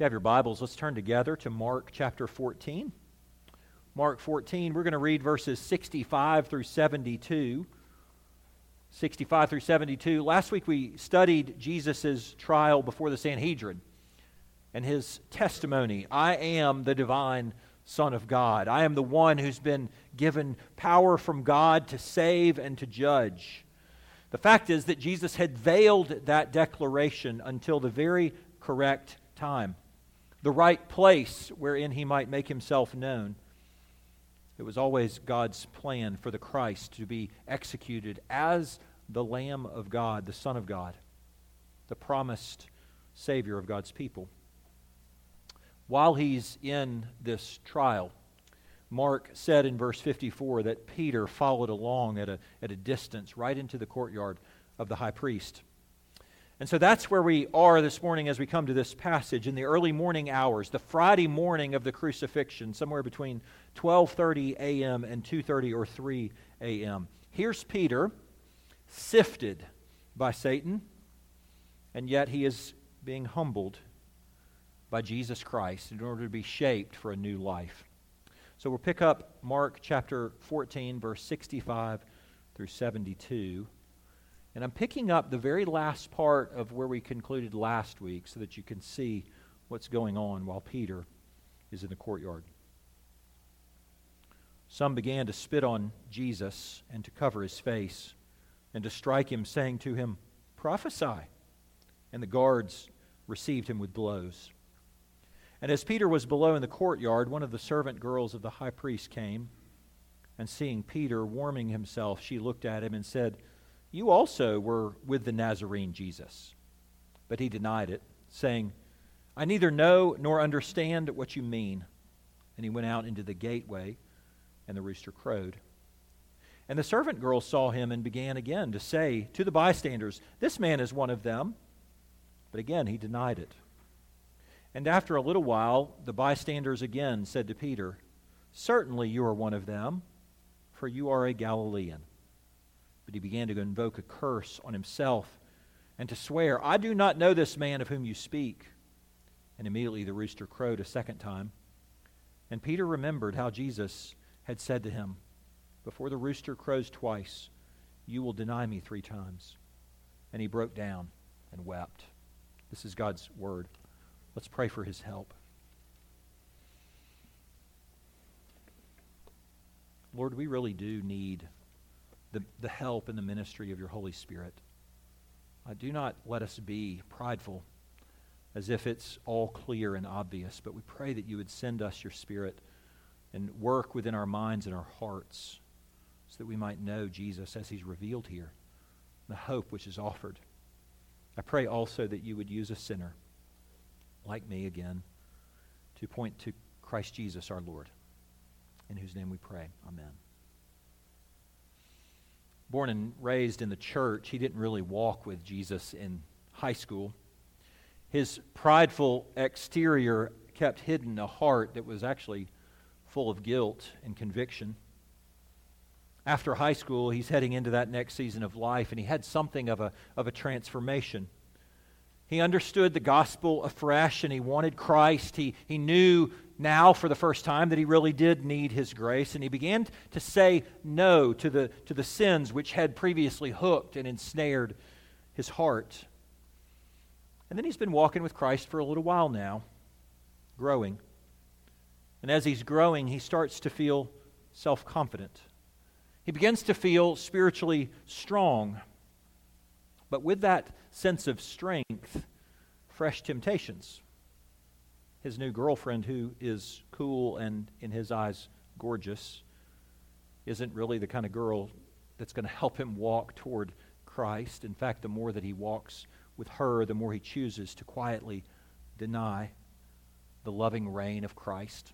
you have your Bibles, let's turn together to Mark chapter 14. Mark 14, we're going to read verses 65 through 72. 65 through 72. Last week we studied Jesus' trial before the Sanhedrin and his testimony. I am the divine Son of God. I am the one who's been given power from God to save and to judge. The fact is that Jesus had veiled that declaration until the very correct time, the right place wherein he might make himself known. It was always God's plan for the Christ to be executed as the Lamb of God, the Son of God, the promised Savior of God's people. While he's in this trial, Mark said in verse 54 that Peter followed along at a distance right into the courtyard of the high priest. And so that's where we are this morning as we come to this passage in the early morning hours, the Friday morning of the crucifixion, somewhere between 12:30 a.m. and 2:30 or 3 a.m. Here's Peter, sifted by Satan, and yet he is being humbled by Jesus Christ in order to be shaped for a new life. So we'll pick up Mark chapter 14, verse 65 through 72. And I'm picking up the very last part of where we concluded last week so that you can see what's going on while Peter is in the courtyard. Some began to spit on Jesus and to cover his face and to strike him, saying to him, "Prophesy." And the guards received him with blows. And as Peter was below in the courtyard, one of the servant girls of the high priest came, and seeing Peter warming himself, she looked at him and said, "You also were with the Nazarene Jesus." But he denied it, saying, "I neither know nor understand what you mean." And he went out into the gateway, and the rooster crowed. And the servant girl saw him and began again to say to the bystanders, "This man is one of them." But again he denied it. And after a little while, the bystanders again said to Peter, "Certainly you are one of them, for you are a Galilean." But he began to invoke a curse on himself and to swear, "I do not know this man of whom you speak." And immediately the rooster crowed a second time. And Peter remembered how Jesus had said to him, "Before the rooster crows twice, you will deny me 3 times." And he broke down and wept. This is God's word. Let's pray for his help. Lord, we really do need the help and the ministry of your Holy Spirit. Do not let us be prideful as if it's all clear and obvious, but we pray that you would send us your Spirit and work within our minds and our hearts so that we might know Jesus as he's revealed here, the hope which is offered. I pray also that you would use a sinner like me again to point to Christ Jesus our Lord, in whose name we pray. Amen. Born and raised in the church, he didn't really walk with Jesus in high school. His prideful exterior kept hidden a heart that was actually full of guilt and conviction. After high school, he's heading into that next season of life, and he had something of a transformation. He understood the gospel afresh, and he wanted Christ. He knew now for the first time that he really did need his grace, and he began to say no to the sins which had previously hooked and ensnared his heart. And then he's been walking with Christ for a little while now, growing. And as he's growing, he starts to feel self-confident. He begins to feel spiritually strong. But with that sense of strength, fresh temptations. His new girlfriend, who is cool and in his eyes gorgeous, isn't really the kind of girl that's going to help him walk toward Christ. In fact, the more that he walks with her, the more he chooses to quietly deny the loving reign of Christ.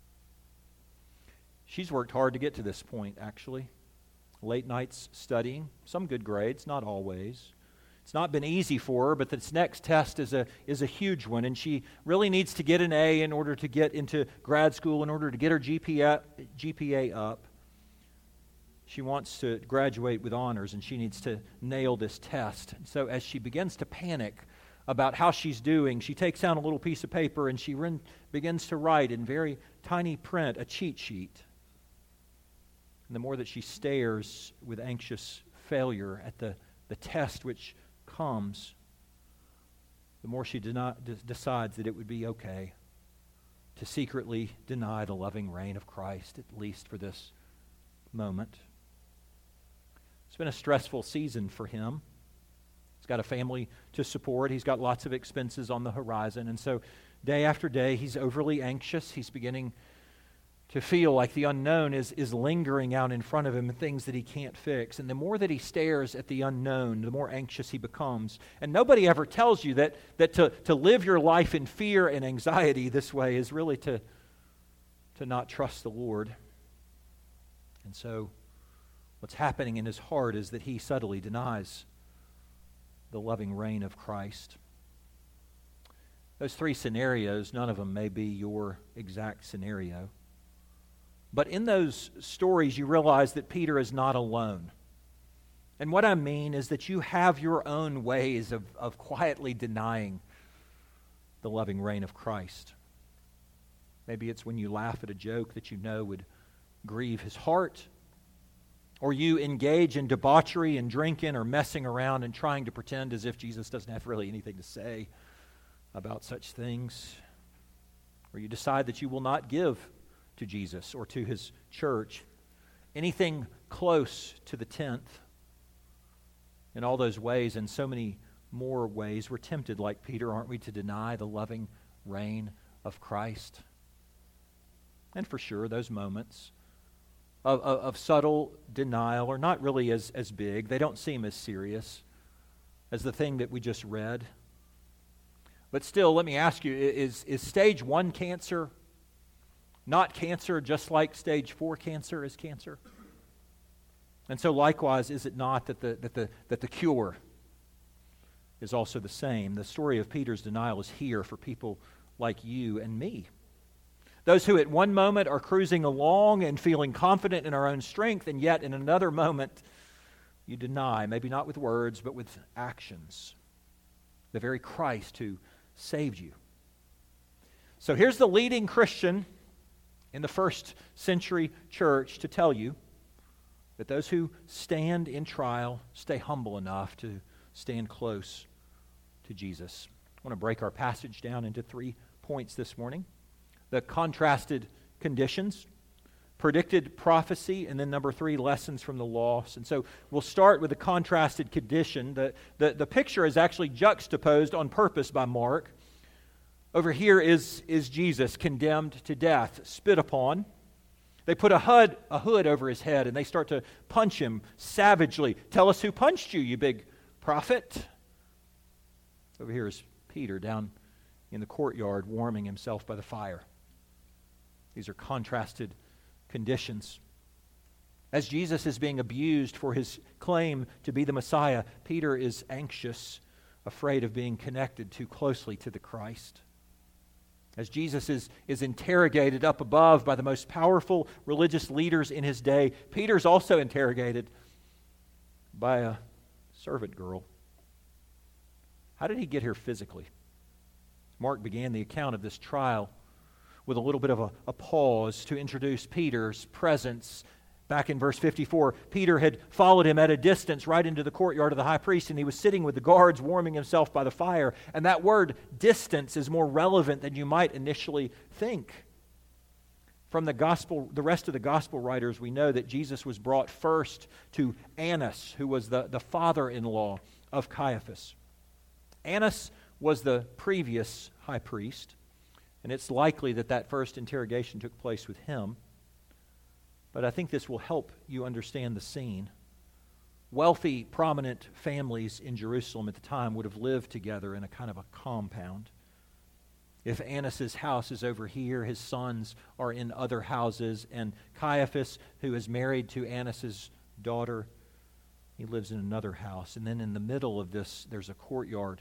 She's worked hard to get to this point, actually. Late nights studying, some good grades, not always. It's not been easy for her, but this next test is a huge one, and she really needs to get an A in order to get into grad school, in order to get her GPA up. She wants to graduate with honors, and she needs to nail this test. And so as she begins to panic about how she's doing, she takes out a little piece of paper and she begins to write in very tiny print a cheat sheet. And the more that she stares with anxious failure at the test which comes, the more she decides that it would be okay to secretly deny the loving reign of Christ, at least for this moment. It's been a stressful season for him. He's got a family to support. He's got lots of expenses on the horizon. And so day after day, he's overly anxious. He's beginning to feel like the unknown is lingering out in front of him, things that he can't fix. And the more that he stares at the unknown, the more anxious he becomes. And nobody ever tells you that to live your life in fear and anxiety this way is really to not trust the Lord. And so what's happening in his heart is that he subtly denies the loving reign of Christ. Those three scenarios, none of them may be your exact scenario. But in those stories, you realize that Peter is not alone. And what I mean is that you have your own ways of quietly denying the loving reign of Christ. Maybe it's when you laugh at a joke that you know would grieve his heart, or you engage in debauchery and drinking or messing around and trying to pretend as if Jesus doesn't have really anything to say about such things, or you decide that you will not give to Jesus or to his church anything close to the tenth. In all those ways and so many more ways, we're tempted, like Peter, aren't we, to deny the loving reign of Christ? And for sure, those moments of subtle denial are not really as big. They don't seem as serious as the thing that we just read. But still, let me ask you, is stage 1 cancer not cancer just like stage 4 cancer is cancer? And so likewise, is it not that the cure is also the same? The story of Peter's denial is here for people like you and me. Those who at one moment are cruising along and feeling confident in our own strength, and yet in another moment you deny, maybe not with words, but with actions, the very Christ who saved you. So here's the leading Christian in the first century church to tell you that those who stand in trial stay humble enough to stand close to Jesus. I want to break our passage down into 3 points this morning. The contrasted conditions, predicted prophecy, and then number 3, lessons from the lost. And so we'll start with the contrasted condition. The picture is actually juxtaposed on purpose by Mark. Over here is Jesus condemned to death, spit upon. They put a hood over his head and they start to punch him savagely. Tell us who punched you, you big prophet. Over here is Peter down in the courtyard warming himself by the fire. These are contrasted conditions. As Jesus is being abused for his claim to be the Messiah, Peter is anxious, afraid of being connected too closely to the Christ. As Jesus is interrogated up above by the most powerful religious leaders in his day, Peter's also interrogated by a servant girl. How did he get here physically? Mark began the account of this trial with a little bit of a pause to introduce Peter's presence. Back in verse 54, Peter had followed him at a distance right into the courtyard of the high priest, and he was sitting with the guards warming himself by the fire. And that word distance is more relevant than you might initially think. From the rest of the gospel writers, we know that Jesus was brought first to Annas, who was the father-in-law of Caiaphas. Annas was the previous high priest, and it's likely that first interrogation took place with him. But I think this will help you understand the scene. Wealthy, prominent families in Jerusalem at the time would have lived together in a kind of a compound. If Annas' house is over here, his sons are in other houses, and Caiaphas, who is married to Annas' daughter, he lives in another house. And then in the middle of this, there's a courtyard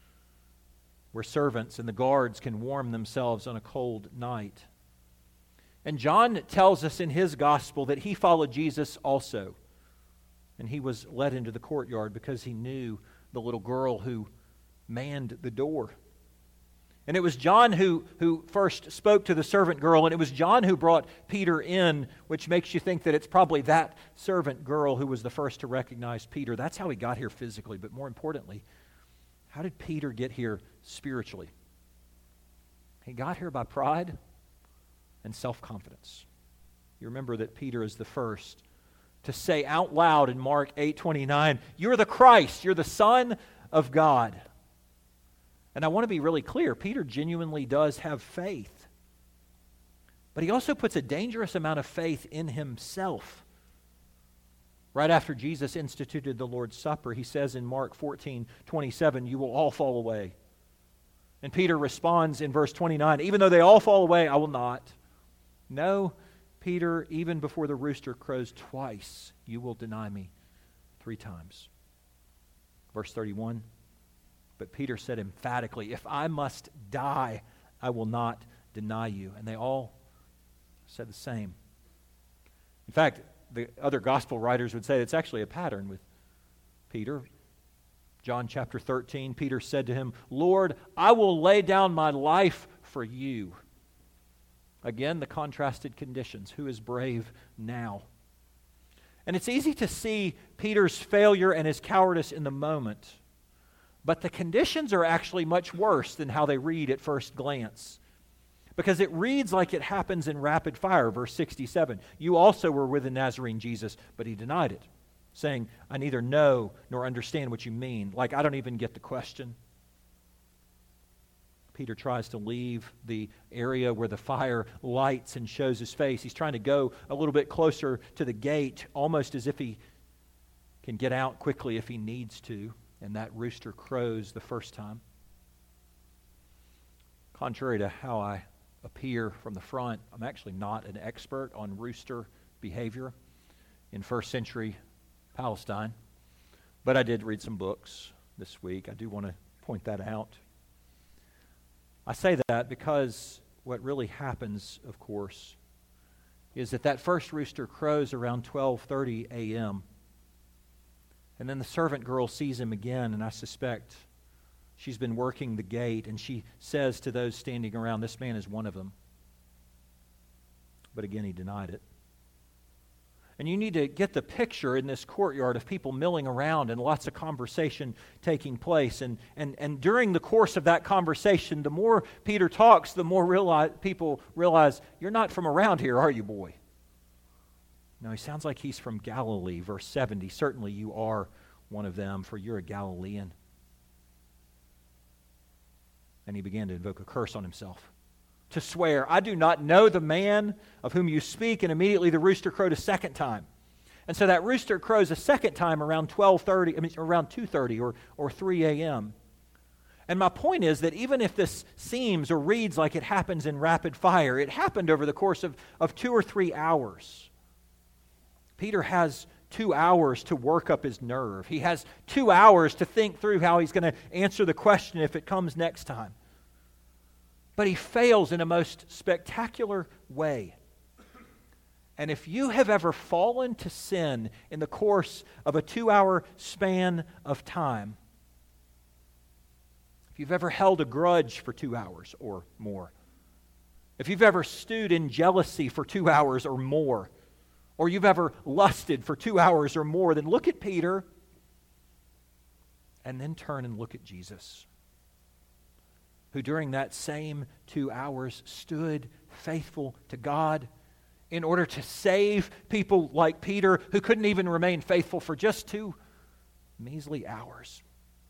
where servants and the guards can warm themselves on a cold night. And John tells us in his gospel that he followed Jesus also. And he was led into the courtyard because he knew the little girl who manned the door. And it was John who first spoke to the servant girl, and it was John who brought Peter in, which makes you think that it's probably that servant girl who was the first to recognize Peter. That's how he got here physically, but more importantly, how did Peter get here spiritually? He got here by pride and self-confidence. You remember that Peter is the first to say out loud in Mark 8:29, "You're the Christ, you're the Son of God." And I want to be really clear, Peter genuinely does have faith. But he also puts a dangerous amount of faith in himself. Right after Jesus instituted the Lord's Supper, he says in Mark 14:27, "You will all fall away." And Peter responds in verse 29, "Even though they all fall away, I will not. No, Peter, even before the rooster crows twice, you will deny me 3 times." Verse 31, "But Peter said emphatically, 'If I must die, I will not deny you.' And they all said the same." In fact, the other gospel writers would say it's actually a pattern with Peter. John chapter 13, Peter said to him, "Lord, I will lay down my life for you." Again, the contrasted conditions. Who is brave now? And it's easy to see Peter's failure and his cowardice in the moment. But the conditions are actually much worse than how they read at first glance. Because it reads like it happens in rapid fire, verse 67. "You also were with the Nazarene Jesus," but he denied it, saying, "I neither know nor understand what you mean." Like, I don't even get the question. Peter tries to leave the area where the fire lights and shows his face. He's trying to go a little bit closer to the gate, almost as if he can get out quickly if he needs to. And that rooster crows the first time. Contrary to how I appear from the front, I'm actually not an expert on rooster behavior in first century Palestine. But I did read some books this week. I do want to point that out. I say that because what really happens, of course, is that first rooster crows around 12:30 a.m., and then the servant girl sees him again, and I suspect she's been working the gate, and she says to those standing around, "This man is one of them." But again, he denied it. And you need to get the picture in this courtyard of people milling around and lots of conversation taking place. And during the course of that conversation, the more Peter talks, the more people realize, "You're not from around here, are you, boy?" No, he sounds like he's from Galilee. Verse 70, "Certainly you are one of them, for you're a Galilean." And he began to invoke a curse on himself, to swear, "I do not know the man of whom you speak." And immediately the rooster crowed a second time. And so that rooster crows a second time around 2:30 or 3 a.m. And my point is that even if this seems or reads like it happens in rapid fire, it happened over the course of 2 or 3 hours. Peter has 2 hours to work up his nerve. He has 2 hours to think through how he's going to answer the question if it comes next time. But he fails in a most spectacular way. And if you have ever fallen to sin in the course of a 2-hour span of time, if you've ever held a grudge for 2 hours or more, if you've ever stewed in jealousy for 2 hours or more, or you've ever lusted for 2 hours or more, then look at Peter and then turn and look at Jesus, who during that same 2 hours stood faithful to God in order to save people like Peter, who couldn't even remain faithful for just 2 measly hours.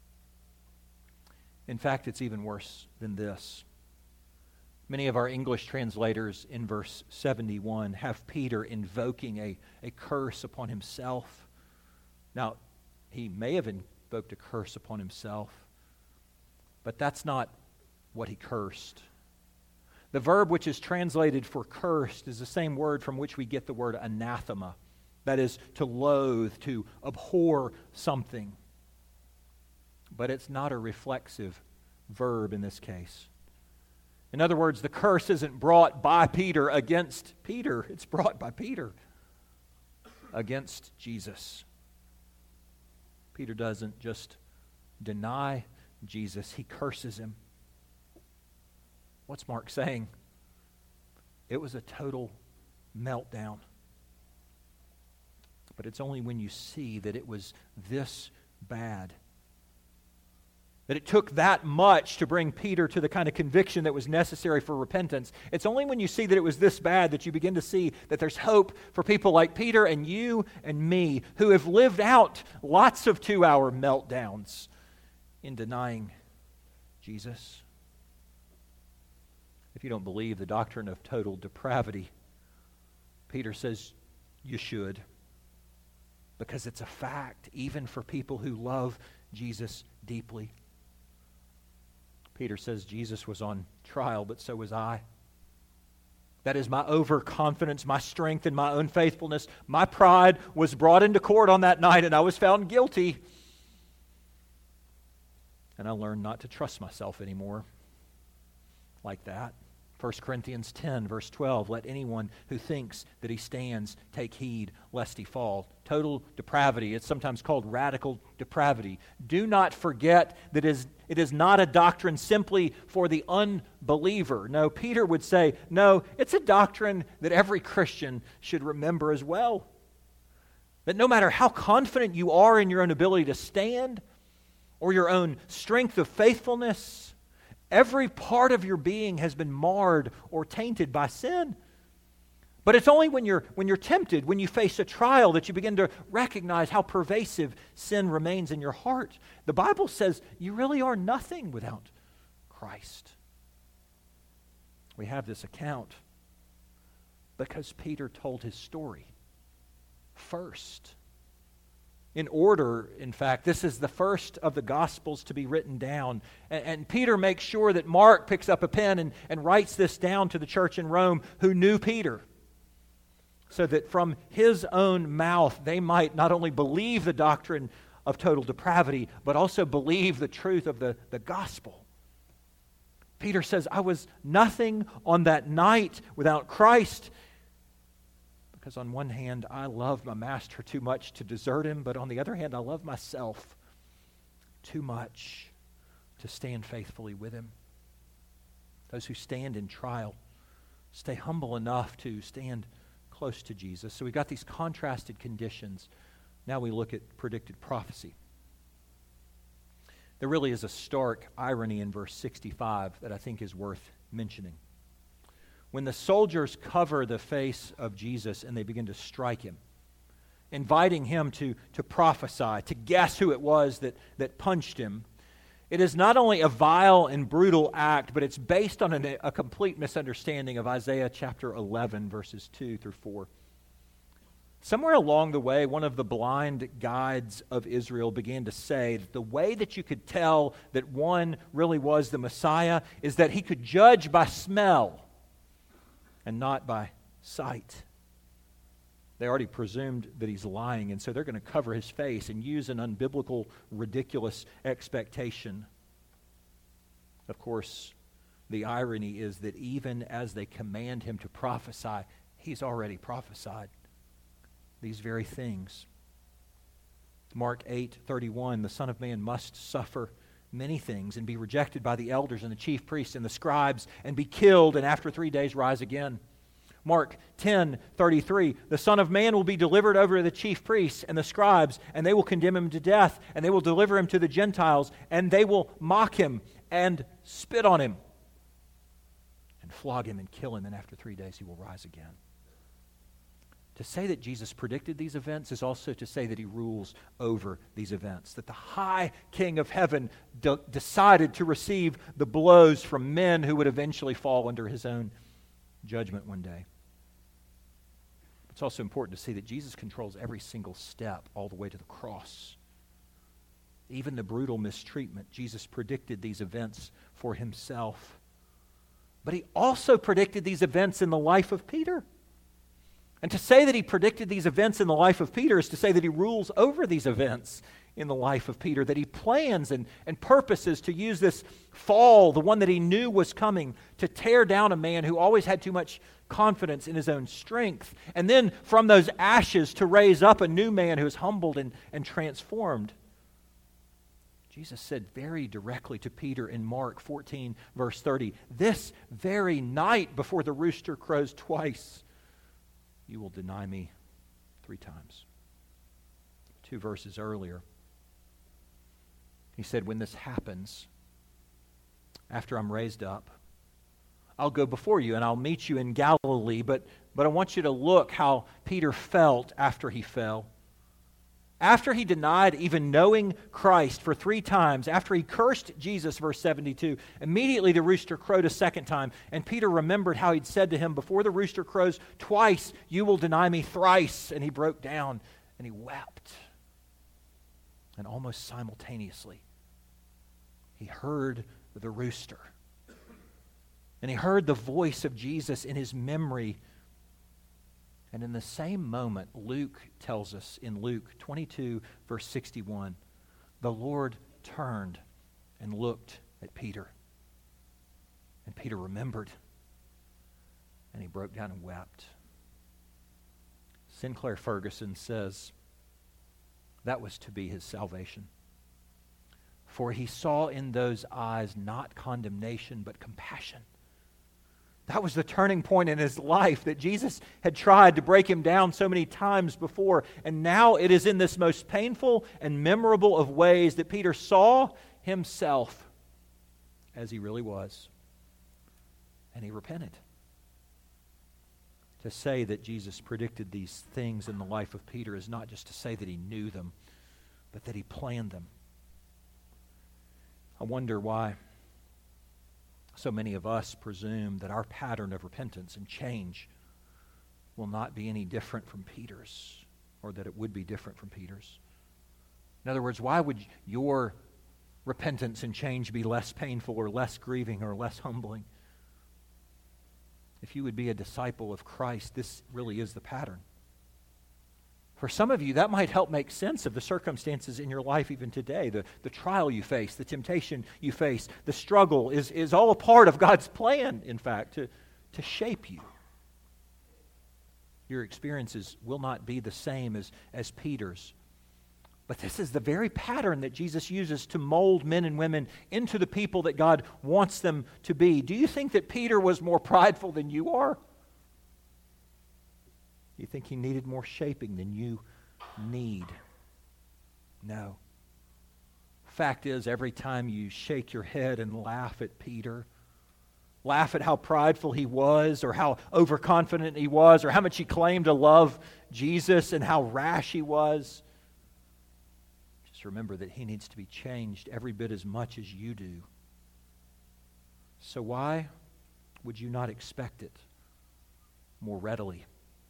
In fact, it's even worse than this. Many of our English translators in verse 71 have Peter invoking a curse upon himself. Now, he may have invoked a curse upon himself, but that's not what he cursed. The verb which is translated for cursed is the same word from which we get the word anathema. That is, to loathe, to abhor something. But it's not a reflexive verb in this case. In other words, the curse isn't brought by Peter against Peter. It's brought by Peter against Jesus. Peter doesn't just deny Jesus. He curses him. What's Mark saying? It was a total meltdown. But it's only when you see that it was this bad, that it took that much to bring Peter to the kind of conviction that was necessary for repentance. It's only when you see that it was this bad that you begin to see that there's hope for people like Peter and you and me who have lived out lots of 2-hour meltdowns in denying Jesus. If you don't believe the doctrine of total depravity, Peter says you should, because it's a fact, even for people who love Jesus deeply. Peter says Jesus was on trial, but so was I. That is my overconfidence, my strength, and my own faithfulness. My pride was brought into court on that night, and I was found guilty. And I learned not to trust myself anymore like that. 1 Corinthians 10, verse 12, let anyone who thinks that he stands take heed lest he fall. Total depravity, it's sometimes called radical depravity. Do not forget that it is not a doctrine simply for the unbeliever. No, Peter would say, no, it's a doctrine that every Christian should remember as well. That no matter how confident you are in your own ability to stand or your own strength of faithfulness, every part of your being has been marred or tainted by sin. But it's only when you're tempted, when you face a trial, that you begin to recognize how pervasive sin remains in your heart. The Bible says you really are nothing without Christ. We have this account because Peter told his story first. In order, in fact, this is the first of the Gospels to be written down. And Peter makes sure that Mark picks up a pen and writes this down to the church in Rome who knew Peter, so that from his own mouth they might not only believe the doctrine of total depravity, but also believe the truth of the gospel. Peter says, I was nothing on that night without Christ. Because on one hand, I love my master too much to desert him, but on the other hand, I love myself too much to stand faithfully with him. Those who stand in trial stay humble enough to stand close to Jesus. So we've got these contrasted conditions. Now we look at predicted prophecy. There really is a stark irony in verse 65 that I think is worth mentioning. When the soldiers cover the face of Jesus and they begin to strike him, inviting him to prophesy, to guess who it was that punched him, it is not only a vile and brutal act, but it's based on a complete misunderstanding of Isaiah chapter 11, verses 2 through 4. Somewhere along the way, one of the blind guides of Israel began to say that the way that you could tell that one really was the Messiah is that he could judge by smell and not by sight. They already presumed that he's lying, and so they're going to cover his face and use an unbiblical, ridiculous expectation. Of course, the irony is that even as they command him to prophesy, he's already prophesied these very things. Mark 8:31, the Son of Man must suffer many things and be rejected by the elders and the chief priests and the scribes and be killed and after 3 days rise again. Mark 10:33, the Son of Man will be delivered over to the chief priests and the scribes, and they will condemn him to death, and they will deliver him to the Gentiles, and they will mock him and spit on him and flog him and kill him, and after 3 days he will rise again. To say that Jesus predicted these events is also to say that he rules over these events, that the high King of heaven decided to receive the blows from men who would eventually fall under his own judgment one day. It's also important to see that Jesus controls every single step all the way to the cross. Even the brutal mistreatment, Jesus predicted these events for himself. But he also predicted these events in the life of Peter. And to say that he predicted these events in the life of Peter is to say that he rules over these events in the life of Peter, that he plans and purposes to use this fall, the one that he knew was coming, to tear down a man who always had too much confidence in his own strength. And then from those ashes to raise up a new man who is humbled and transformed. Jesus said very directly to Peter in Mark 14, verse 30, "This very night before the rooster crows twice, you will deny me 3 times." 2 verses earlier, he said, "When this happens, after I'm raised up, I'll go before you and I'll meet you in Galilee, but I want you to look how Peter felt after he fell. After he denied even knowing Christ for 3 times, after he cursed Jesus, verse 72, immediately the rooster crowed a second time, and Peter remembered how he'd said to him, 'Before the rooster crows twice, you will deny me thrice.' And he broke down and he wept. And almost simultaneously, he heard the rooster. And he heard the voice of Jesus in his memory. And in the same moment, Luke tells us in Luke 22, verse 61, the Lord turned and looked at Peter. And Peter remembered, and he broke down and wept. Sinclair Ferguson says that was to be his salvation. For he saw in those eyes not condemnation, but compassion. That was the turning point in his life, that Jesus had tried to break him down so many times before. And now it is in this most painful and memorable of ways that Peter saw himself as he really was. And he repented. To say that Jesus predicted these things in the life of Peter is not just to say that he knew them, but that he planned them. I wonder why so many of us presume that our pattern of repentance and change will not be any different from Peter's, or that it would be different from Peter's. In other words, why would your repentance and change be less painful or less grieving or less humbling? If you would be a disciple of Christ, this really is the pattern. For some of you, that might help make sense of the circumstances in your life even today. The trial you face, the temptation you face, the struggle is all a part of God's plan, in fact, to shape you. Your experiences will not be the same as Peter's. But this is the very pattern that Jesus uses to mold men and women into the people that God wants them to be. Do you think that Peter was more prideful than you are? You think he needed more shaping than you need? No. Fact is, every time you shake your head and laugh at Peter, laugh at how prideful he was, or how overconfident he was, or how much he claimed to love Jesus and how rash he was, just remember that he needs to be changed every bit as much as you do. So why would you not expect it more readily?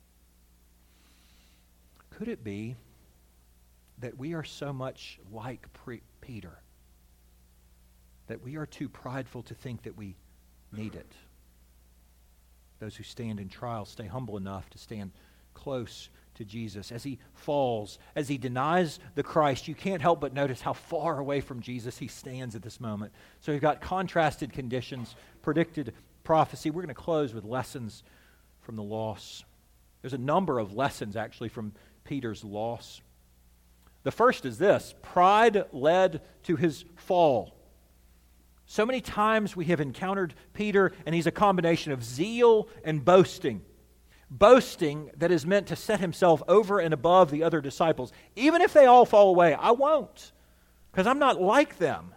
Could it be that we are so much like Peter that we are too prideful to think that we need it? Those who stand in trial stay humble enough to stand close to Jesus. As he falls, as he denies the Christ, you can't help but notice how far away from Jesus he stands at this moment. So you've got contrasted conditions, predicted prophecy. We're going to close with lessons from the loss. There's a number of lessons, actually, from Peter's loss. The first is this: pride led to his fall. So many times we have encountered Peter, and he's a combination of zeal and boasting. Boasting that is meant to set himself over and above the other disciples. Even if they all fall away, I won't, because I'm not like them.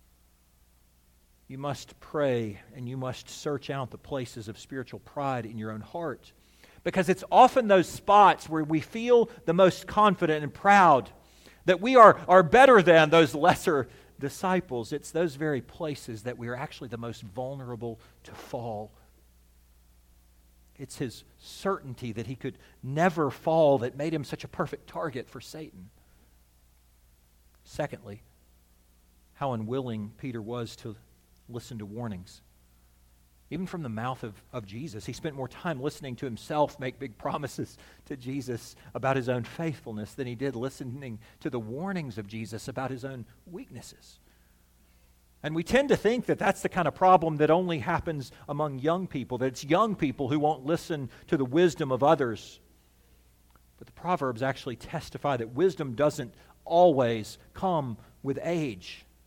You must pray, and you must search out the places of spiritual pride in your own heart. Because it's often those spots where we feel the most confident and proud that we are better than those lesser disciples. It's those very places that we are actually the most vulnerable to fall. It's his certainty that he could never fall that made him such a perfect target for Satan. Secondly, how unwilling Peter was to listen to warnings. Even from the mouth of Jesus. He spent more time listening to himself make big promises to Jesus about his own faithfulness than he did listening to the warnings of Jesus about his own weaknesses. And we tend to think that that's the kind of problem that only happens among young people, that it's young people who won't listen to the wisdom of others. But the Proverbs actually testify that wisdom doesn't always come with age.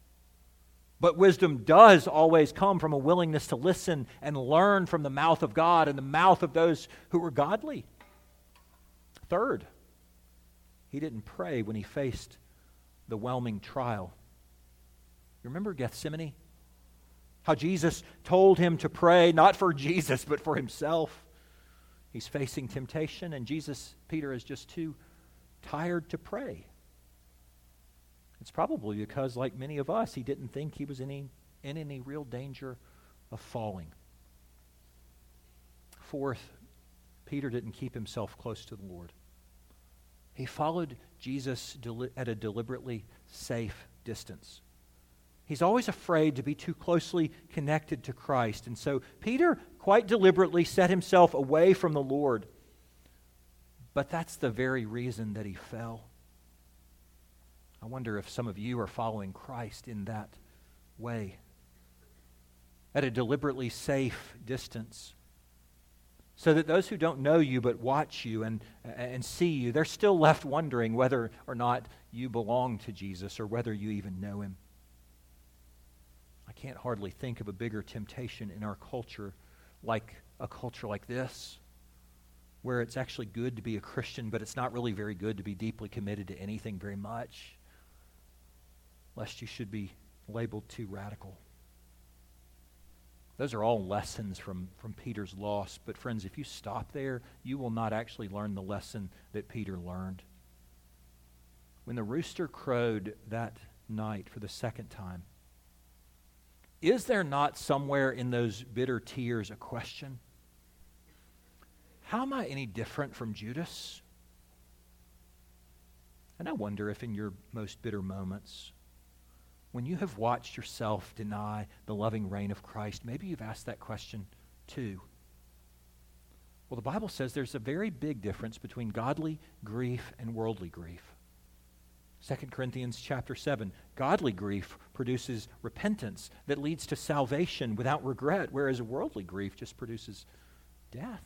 But wisdom does always come from a willingness to listen and learn from the mouth of God and the mouth of those who are godly. Third, he didn't pray when he faced the whelming trial. You remember Gethsemane? How Jesus told him to pray, not for Jesus, but for himself. He's facing temptation, and Peter is just too tired to pray. It's probably because, like many of us, he didn't think he was in any real danger of falling. Fourth, Peter didn't keep himself close to the Lord. He followed Jesus at a deliberately safe distance. He's always afraid to be too closely connected to Christ. And so Peter quite deliberately set himself away from the Lord. But that's the very reason that he fell. I wonder if some of you are following Christ in that way. At a deliberately safe distance. So that those who don't know you but watch you and see you, they're still left wondering whether or not you belong to Jesus or whether you even know him. I can't hardly think of a bigger temptation in our culture like a culture like this, where it's actually good to be a Christian, but it's not really very good to be deeply committed to anything very much, lest you should be labeled too radical. Those are all lessons from Peter's loss. But friends, if you stop there, you will not actually learn the lesson that Peter learned. When the rooster crowed that night for the second time, is there not somewhere in those bitter tears a question? How am I any different from Judas? And I wonder if in your most bitter moments, when you have watched yourself deny the loving reign of Christ, maybe you've asked that question too. Well, the Bible says there's a very big difference between godly grief and worldly grief. 2 Corinthians chapter 7, godly grief produces repentance that leads to salvation without regret, whereas worldly grief just produces death.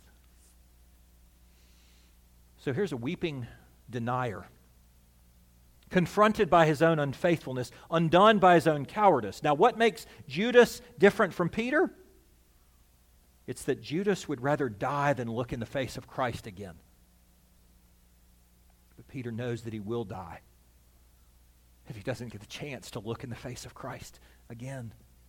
So here's a weeping denier, confronted by his own unfaithfulness, undone by his own cowardice. Now, what makes Judas different from Peter? It's that Judas would rather die than look in the face of Christ again. But Peter knows that he will die if he doesn't get the chance to look in the face of Christ again.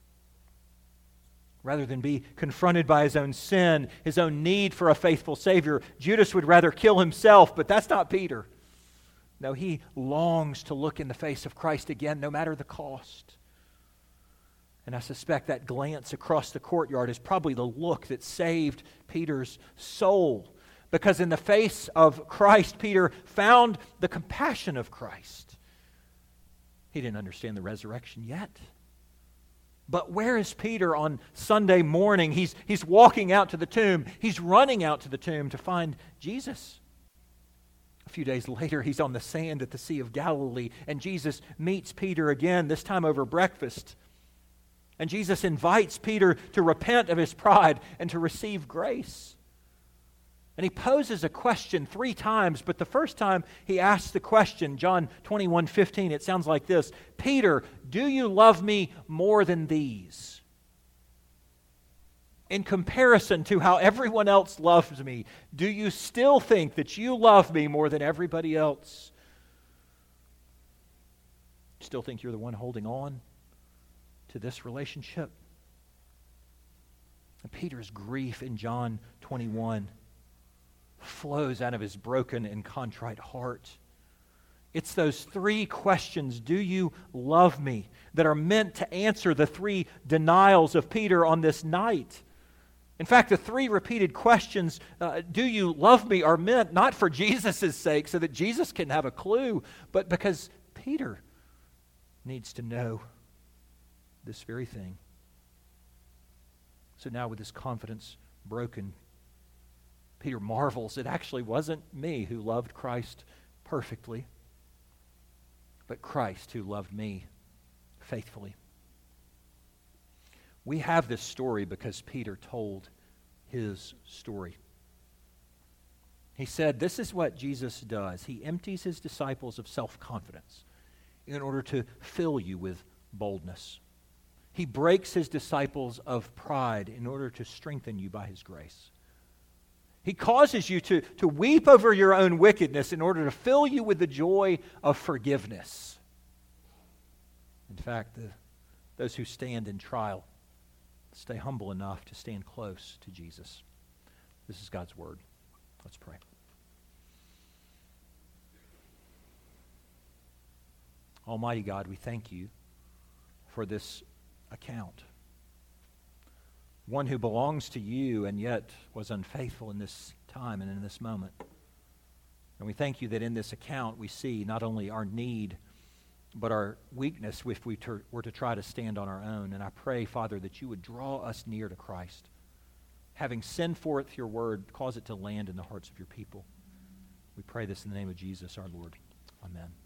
Rather than be confronted by his own sin, his own need for a faithful Savior, Judas would rather kill himself, but that's not Peter. No, he longs to look in the face of Christ again, no matter the cost. And I suspect that glance across the courtyard is probably the look that saved Peter's soul. Because in the face of Christ, Peter found the compassion of Christ. He didn't understand the resurrection yet. But where is Peter on Sunday morning? He's walking out to the tomb. He's running out to the tomb to find Jesus. A few days later, he's on the sand at the Sea of Galilee, and Jesus meets Peter again, this time over breakfast. And Jesus invites Peter to repent of his pride and to receive grace. And he poses a question 3 times, but the first time he asks the question, John 21:15, it sounds like this: Peter, do you love me more than these? In comparison to how everyone else loves me, do you still think that you love me more than everybody else? Still think you're the one holding on to this relationship? And Peter's grief in John 21 flows out of his broken and contrite heart. It's those 3 questions, do you love me, that are meant to answer the 3 denials of Peter on this night. In fact, the 3 repeated questions, do you love me, are meant not for Jesus' sake so that Jesus can have a clue, but because Peter needs to know this very thing. So now with his confidence broken, Peter marvels it actually wasn't me who loved Christ perfectly, but Christ who loved me faithfully. We have this story because Peter told his story. He said, this is what Jesus does. He empties his disciples of self-confidence in order to fill you with boldness. He breaks his disciples of pride in order to strengthen you by his grace. He causes you to weep over your own wickedness in order to fill you with the joy of forgiveness. In fact, those who stand in trial stay humble enough to stand close to Jesus. This is God's word. Let's pray. Almighty God, we thank you for this account. One who belongs to you and yet was unfaithful in this time and in this moment. And we thank you that in this account we see not only our need, but our weakness if we were to try to stand on our own. And I pray, Father, that you would draw us near to Christ. Having sent forth your word, cause it to land in the hearts of your people. We pray this in the name of Jesus our Lord. Amen.